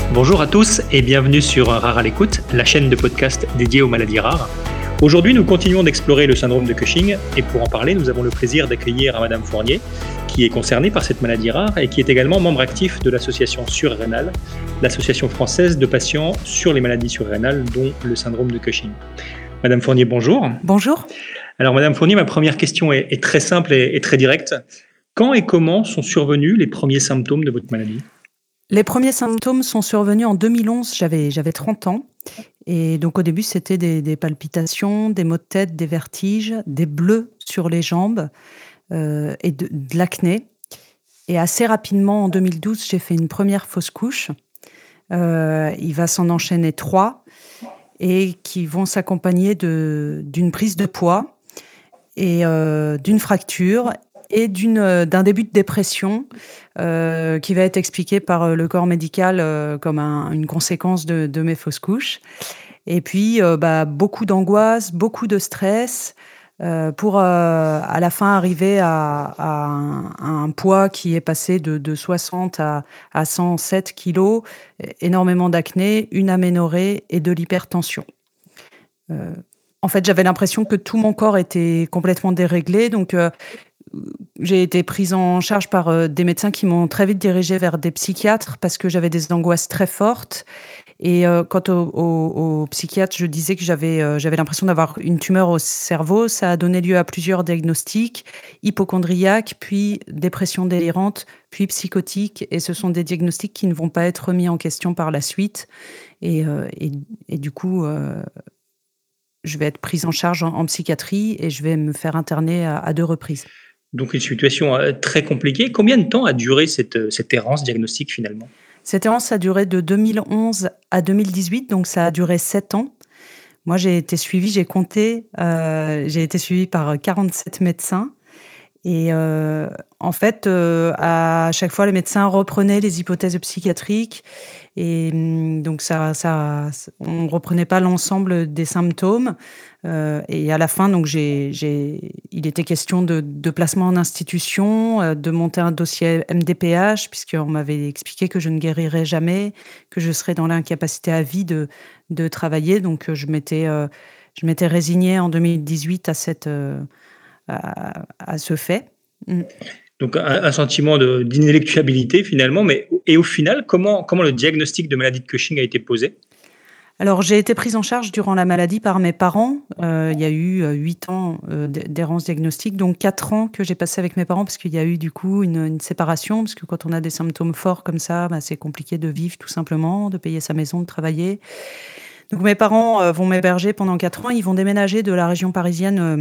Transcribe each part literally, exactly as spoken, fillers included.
Bonjour à tous et bienvenue sur Rare à l'écoute, la chaîne de podcast dédiée aux maladies rares. Aujourd'hui, nous continuons d'explorer le syndrome de Cushing et pour en parler, nous avons le plaisir d'accueillir Madame Fournier, qui est concernée par cette maladie rare et qui est également membre actif de l'association surrénale, l'association française de patients sur les maladies surrénales, dont le syndrome de Cushing. Madame Fournier, bonjour. Bonjour. Alors Madame Fournier, ma première question est, est très simple et, et très directe. Quand et comment sont survenus les premiers symptômes de votre maladie ? Les premiers symptômes sont survenus en deux mille onze, j'avais, j'avais trente ans. Et donc au début, c'était des, des palpitations, des maux de tête, des vertiges, des bleus sur les jambes euh, et de, de l'acné. Et assez rapidement, en deux mille douze, j'ai fait une première fausse couche. Euh, il va s'en enchaîner trois et qui vont s'accompagner de, d'une prise de poids et euh, d'une fracture et d'une, d'un début de dépression euh, qui va être expliqué par le corps médical euh, comme un, une conséquence de, de mes fausses couches. Et puis, euh, bah, beaucoup d'angoisse, beaucoup de stress euh, pour euh, à la fin arriver à, à, un, à un poids qui est passé de, de soixante à, à cent sept kilos, énormément d'acné, une aménorrhée et de l'hypertension. Euh, en fait, j'avais l'impression que tout mon corps était complètement déréglé, donc euh, j'ai été prise en charge par euh, des médecins qui m'ont très vite dirigée vers des psychiatres parce que j'avais des angoisses très fortes. Et euh, quand au, au, au psychiatre, je disais que j'avais, euh, j'avais l'impression d'avoir une tumeur au cerveau, ça a donné lieu à plusieurs diagnostics, hypochondriaque, puis dépression délirante, puis psychotique. Et ce sont des diagnostics qui ne vont pas être remis en question par la suite. Et, euh, et, et du coup, euh, je vais être prise en charge en, en psychiatrie et je vais me faire interner à, à deux reprises. Donc une situation euh, très compliquée. Combien de temps a duré cette, cette errance diagnostique finalement ? Cette errance a duré de deux mille onze à deux mille dix-huit, donc ça a duré sept ans. Moi, j'ai été suivie, j'ai compté, euh, j'ai été suivie par quarante-sept médecins. Et euh, en fait, euh, à chaque fois, les médecins reprenaient les hypothèses psychiatriques. Et donc, ça, ça, on ne reprenait pas l'ensemble des symptômes. Euh, et à la fin, donc, j'ai, j'ai, il était question de, de placement en institution, euh, de monter un dossier M D P H, puisqu'on m'avait expliqué que je ne guérirais jamais, que je serais dans l'incapacité à vie de, de travailler. Donc, je m'étais, euh, je m'étais résignée en deux mille dix-huit à cette... Euh, À, à ce fait. Mm. Donc un, un sentiment de, d'inéluctabilité finalement, mais et au final, comment, comment le diagnostic de maladie de Cushing a été posé ? Alors j'ai été prise en charge durant la maladie par mes parents. Euh, il y a eu huit ans euh, d'errance diagnostique, donc quatre ans que j'ai passé avec mes parents parce qu'il y a eu du coup une, une séparation, parce que quand on a des symptômes forts comme ça, bah, c'est compliqué de vivre tout simplement, de payer sa maison, de travailler. Donc mes parents euh, vont m'héberger pendant quatre ans. Ils vont déménager de la région parisienne euh,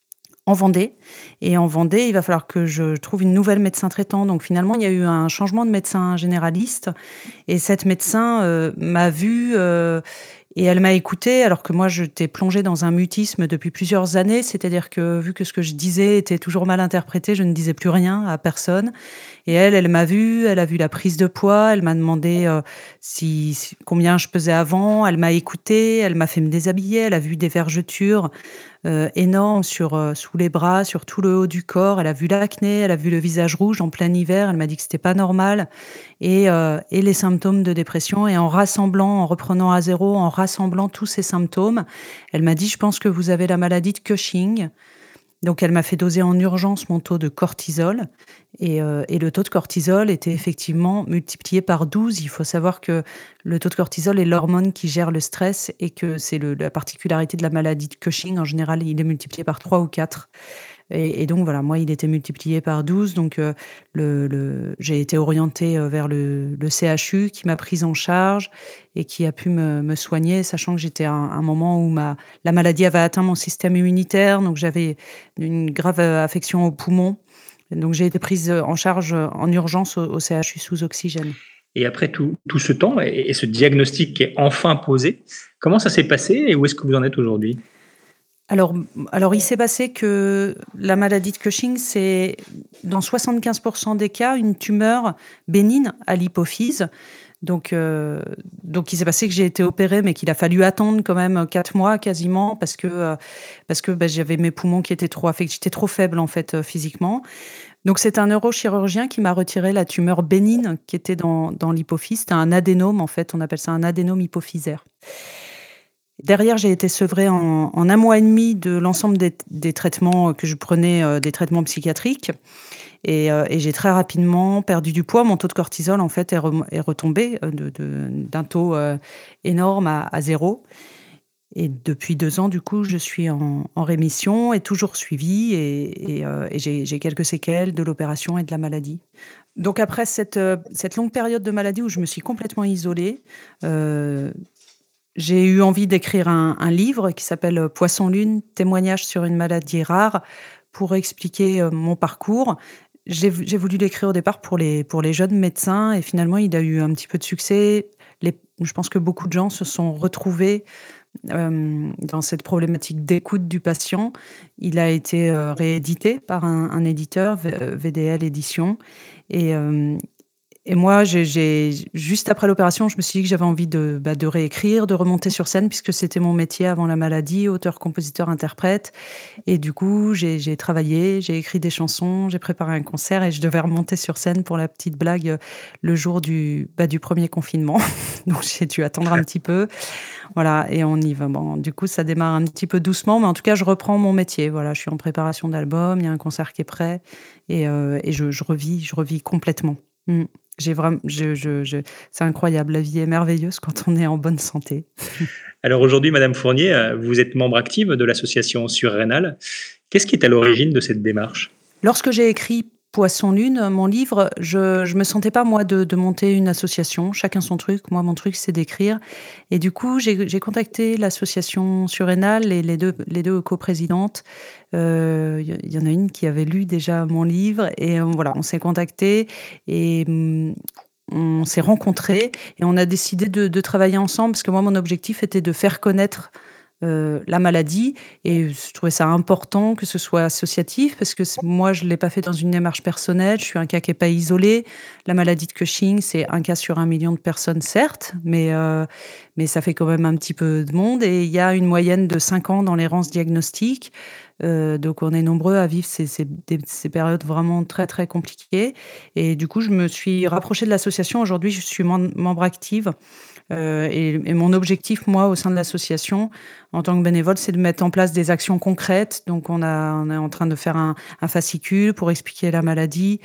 en Vendée. Et en Vendée, il va falloir que je trouve une nouvelle médecin traitant. Donc finalement, il y a eu un changement de médecin généraliste. Et cette médecin euh, m'a vue euh, et elle m'a écoutée, alors que moi, j'étais plongée dans un mutisme depuis plusieurs années. C'est-à-dire que vu que ce que je disais était toujours mal interprété, je ne disais plus rien à personne. Et elle, elle m'a vue, elle a vu la prise de poids, elle m'a demandé euh, si, si, combien je pesais avant, elle m'a écoutée, elle m'a fait me déshabiller, elle a vu des vergetures Euh, énorme sur, euh, sous les bras, sur tout le haut du corps. Elle a vu l'acné, elle a vu le visage rouge en plein hiver. Elle m'a dit que c'était pas normal. Et, euh, et les symptômes de dépression. Et en rassemblant, en reprenant à zéro, en rassemblant tous ces symptômes, elle m'a dit, je pense que vous avez la maladie de Cushing. Donc, elle m'a fait doser en urgence mon taux de cortisol. Et, euh, et le taux de cortisol était effectivement multiplié par douze. Il faut savoir que le taux de cortisol est l'hormone qui gère le stress et que c'est le, la particularité de la maladie de Cushing. En général, il est multiplié par trois ou quatre. Et, et donc, voilà, moi, il était multiplié par douze. Donc, euh, le, le, j'ai été orientée vers le, le C H U qui m'a prise en charge et qui a pu me, me soigner, sachant que j'étais à un, un moment où ma, la maladie avait atteint mon système immunitaire. Donc, j'avais une grave affection au poumon. Donc, j'ai été prise en charge en urgence au, au C H U sous oxygène. Et après tout, tout ce temps et, et ce diagnostic qui est enfin posé, comment ça s'est passé et où est-ce que vous en êtes aujourd'hui ? Alors, alors, il s'est passé que la maladie de Cushing, c'est dans soixante-quinze pour cent des cas une tumeur bénigne à l'hypophyse. Donc, euh, donc, il s'est passé que j'ai été opérée, mais qu'il a fallu attendre quand même quatre mois quasiment parce que, euh, parce que bah, j'avais mes poumons qui étaient trop affectés, j'étais trop faible en fait euh, physiquement. Donc c'est un neurochirurgien qui m'a retiré la tumeur bénigne qui était dans dans l'hypophyse. C'était un adénome en fait, on appelle ça un adénome hypophysaire. Derrière, j'ai été sevrée en en un mois et demi de l'ensemble des des traitements que je prenais, heu, des traitements psychiatriques et heu et j'ai très rapidement perdu du poids. Mon taux de cortisol en fait est rem est retombé, heu, de de d'un taux, heu, énorme à à zéro. Et depuis deux ans, du coup, je suis en en rémission et toujours suivie et et heu et j'ai j'ai quelques séquelles de l'opération et de la maladie. Donc après cette, heu, cette longue période de maladie où je me suis complètement isolée, heu, j'ai eu envie d'écrire un un livre qui s'appelle, Poisson Lune, témoignages sur une maladie rare pour expliquer, heu, mon parcours. J'ai v j'ai voulu l'écrire au départ pour les pour les jeunes médecins et finalement il a eu un petit peu de succès. Les Je pense que beaucoup de gens se sont retrouvés Hem, dans cette problématique d'écoute du patient. Il a été, heu, réédité par un un éditeur, V heu, V D L Éditions et hem et moi, j'ai j'ai juste après l'opération, je me suis dit que j'avais envie de, bah, de réécrire, de remonter sur scène puisque c'était mon métier avant la maladie, auteur, compositeur, interprète et du coup, j'ai j'ai travaillé, j'ai écrit des chansons, j'ai préparé un concert et je devais remonter sur scène pour la petite blague, heu, le jour du, bah, du premier confinement. Donc j'ai dû attendre un petit peu. Voilà et on y va. Bon, du coup, ça démarre un petit peu doucement, mais en tout cas, je reprends mon métier. Voilà, je suis en préparation d'album, il y a un concert qui est prêt et heu et je je revis je revis complètement. Mmh. J'ai vraiment je je je c'est incroyable, la vie est merveilleuse quand on est en bonne santé. Alors aujourd'hui, Madame Fournier, euh, vous êtes membre active de l'association Surrénal. Qu'est-ce qui est à l'origine de cette démarche? Lorsque j'ai écrit Poisson Lune, mon livre, je je me sentais pas moi de de monter une association, chacun son truc. Moi, mon truc, c'est d'écrire et du coup, j'ai j'ai contacté l'association Surrénal et les deux les deux coprésidentes. Heu, il y il y en a une qui avait lu déjà mon livre et heu, voilà, on s'est contactés et mmh, on s'est rencontrés et on a décidé de de travailler ensemble parce que moi, mon objectif était de faire connaître heu, la maladie et je trouvais ça important que ce soit associatif parce que c moi, je ne l'ai pas fait dans une démarche personnelle. Je suis un cas qui est pas isolé. La maladie de Cushing, c'est un cas sur un million de personnes, certes, mais heu, mais ça fait quand même un petit peu de monde et il y a une moyenne de cinq ans dans l'errance diagnostique. Heu, donc on est nombreux à vivre ces ces des ces périodes vraiment très, très compliquées et du coup, je me suis rapprochée de l'association. Aujourd'hui, je suis mem membre active. Heu et et mon objectif, moi, au sein de l'association, en tant que bénévole, c'est de mettre en place des actions concrètes. Donc on a on est en train de faire un un fascicule pour expliquer la maladie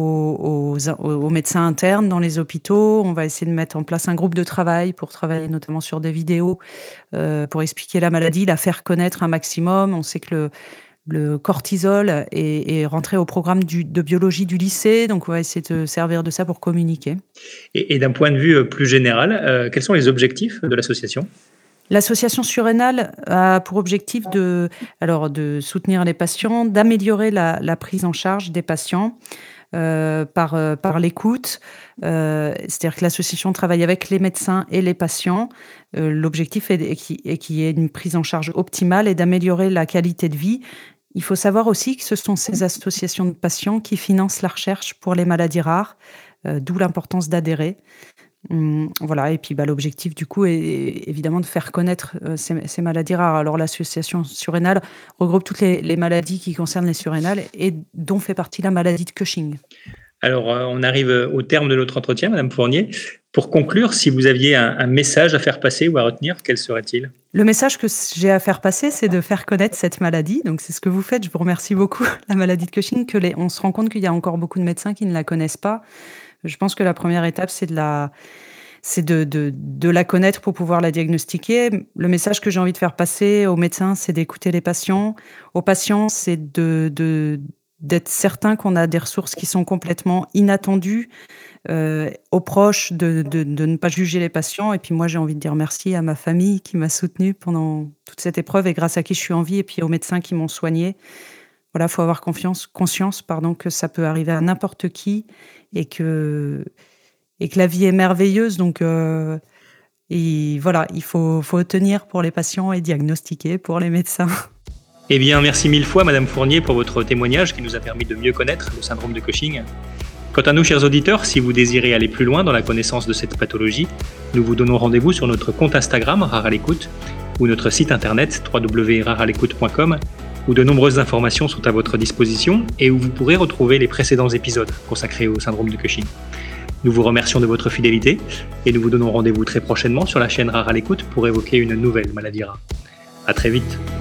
aux aux in aux aux médecins internes dans les hôpitaux. On va essayer de mettre en place un groupe de travail pour travailler notamment sur des vidéos, heu, pour expliquer la maladie, la faire connaître un maximum. On sait que le le cortisol est est rentré au programme du de biologie du lycée, donc on va essayer de servir de ça pour communiquer. Et, et d'un point de vue euh, plus général, euh, quels sont les objectifs de l'association? L'association Surrénal a pour objectif de alors de soutenir les patients, d'améliorer la la prise en charge des patients, heu, par, heu, par l'écoute. Heu, c'est-à-dire que l'association travaille avec les médecins et les patients. Heu, l'objectif est d est qui est qu'il y ait une prise en charge optimale et d'améliorer la qualité de vie. Il faut savoir aussi que ce sont ces associations de patients qui financent la recherche pour les maladies rares, heu, d'où l'importance d'adhérer. Mmh, voilà et puis, bah, l'objectif du coup est est évidemment de faire connaître, heu, ces ces maladies rares. Alors l'association surrénale regroupe toutes les les maladies qui concernent les surrénales et dont fait partie la maladie de Cushing. Alors, euh, on arrive au terme de notre entretien, Madame Fournier. Pour conclure, si vous aviez un, un message à faire passer ou à retenir, quel serait-il? Le message que s j'ai à faire passer, c'est de faire connaître cette maladie, donc c'est ce que vous faites. Je vous remercie beaucoup, la maladie de Cushing, que les on se rend compte qu'il y a encore beaucoup de médecins qui ne la connaissent pas. Je pense que la première étape, c'est de la c'est de de de la connaître pour pouvoir la diagnostiquer. Le message que j'ai envie de faire passer aux médecins, c'est d'écouter les patients. Aux patients, c'est de de d'être certain qu'on a des ressources qui sont complètement inattendues. Heu, aux proches de de de ne pas juger les patients et puis moi, j'ai envie de dire merci à ma famille qui m'a soutenue pendant toute cette épreuve et grâce à qui je suis en vie et puis aux médecins qui m'ont soignée. Voilà, faut avoir confiance conscience, pardon, que ça peut arriver à n'importe qui et que et que la vie est merveilleuse donc heu et voilà, il faut faut tenir pour les patients et diagnostiquer pour les médecins. Eh bien, merci mille fois, Madame Fournier, pour votre témoignage qui nous a permis de mieux connaître le syndrome de Cushing. Quant à nous, chers auditeurs, si vous désirez aller plus loin dans la connaissance de cette pathologie, nous vous donnons rendez-vous sur notre compte Instagram, Rare à l'écoute, ou notre site internet w w w point rare à l'écoute point com, où de nombreuses informations sont à votre disposition et où vous pourrez retrouver les précédents épisodes consacrés au syndrome de Cushing. Nous vous remercions de votre fidélité et nous vous donnons rendez-vous très prochainement sur la chaîne Rare à l'écoute pour évoquer une nouvelle maladie rare. À très vite.